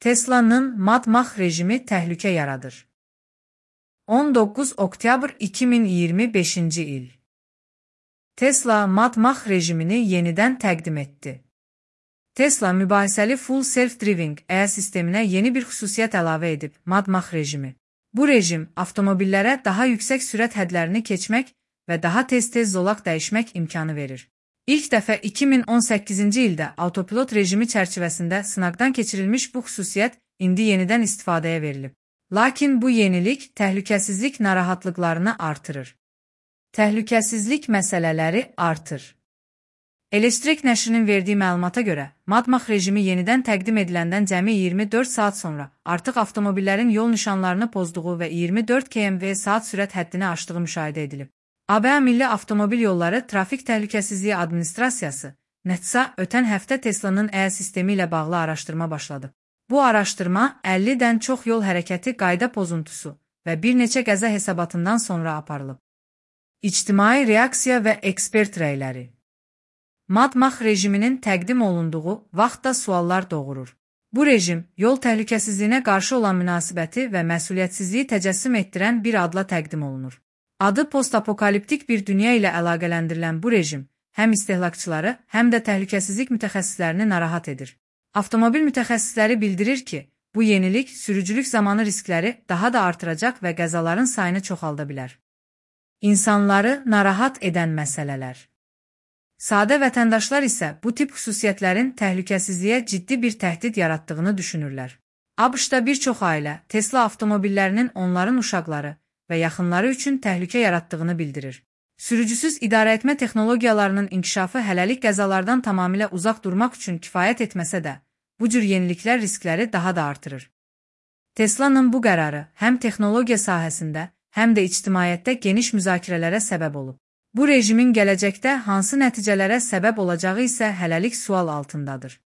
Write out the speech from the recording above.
Tesla'nın Mad Max rejimi təhlükə yaradır. 19 oktyabr 2025-ci il. Tesla Mad Max rejimini yenidən təqdim etdi. Tesla mübahisəli Full Self-Driving AI sisteminə yeni bir xüsusiyyət əlavə edib, Mad Max rejimi. Bu rejim avtomobillərə daha yüksək sürət hədlərini keçmək və daha tez-tez zolaq dəyişmək imkanı verir. İlk dəfə 2018-ci ildə autopilot rejimi çərçivəsində sınaqdan keçirilmiş bu xüsusiyyət indi yenidən istifadəyə verilib. Lakin bu yenilik təhlükəsizlik narahatlıqlarını artırır. Təhlükəsizlik məsələləri artır. Elektrik nəşrinin verdiyi məlumata görə, Mad Max rejimi yenidən təqdim ediləndən cəmi 24 saat sonra artıq avtomobillərin yol nişanlarını pozduğu və 24 km/saat sürət həddini aşdığı müşahidə edilib. ABŞ Milli Avtomobil Yolları Trafik Təhlükəsizliyi Administrasiyası, NHTSA, ötən həftə Tesla'nın AI sistemi ilə bağlı araşdırma başladı. Bu araşdırma 50-dən çox yol hərəkəti qayda pozuntusu və bir neçə qəza hesabatından sonra aparılıb. İctimai reaksiya və ekspert rəyləri. Mad Max rejiminin təqdim olunduğu vaxtda suallar doğurur. Bu rejim, yol təhlükəsizliyinə qarşı olan münasibəti və məsuliyyətsizliyi təcəssüm etdirən bir adla təqdim olunur. Adı postapokaliptik bir dünya ilə əlaqələndirilən bu rejim, həm istehlakçıları, həm də təhlükəsizlik mütəxəssislərini narahat edir. Avtomobil mütəxəssisləri bildirir ki, bu yenilik sürücülük zamanı riskləri daha da artıracaq və qəzaların sayını çoxalda bilər. İnsanları narahat edən məsələlər. Sadə vətəndaşlar isə bu tip xüsusiyyətlərin təhlükəsizliyə ciddi bir təhdid yaratdığını düşünürlər. ABŞ-da bir çox ailə Tesla avtomobillərinin onların uşaqları və yaxınları üçün təhlükə yaratdığını bildirir. Sürücüsüz idarəetmə texnologiyalarının inkişafı hələlik qəzalardan tamamilə uzaq durmaq üçün kifayət etməsə də, bu cür yeniliklər riskləri daha da artırır. Tesla'nın bu qərarı həm texnologiya sahəsində, həm də ictimaiyyətdə geniş müzakirələrə səbəb olub. Bu rejimin gələcəkdə hansı nəticələrə səbəb olacağı isə hələlik sual altındadır.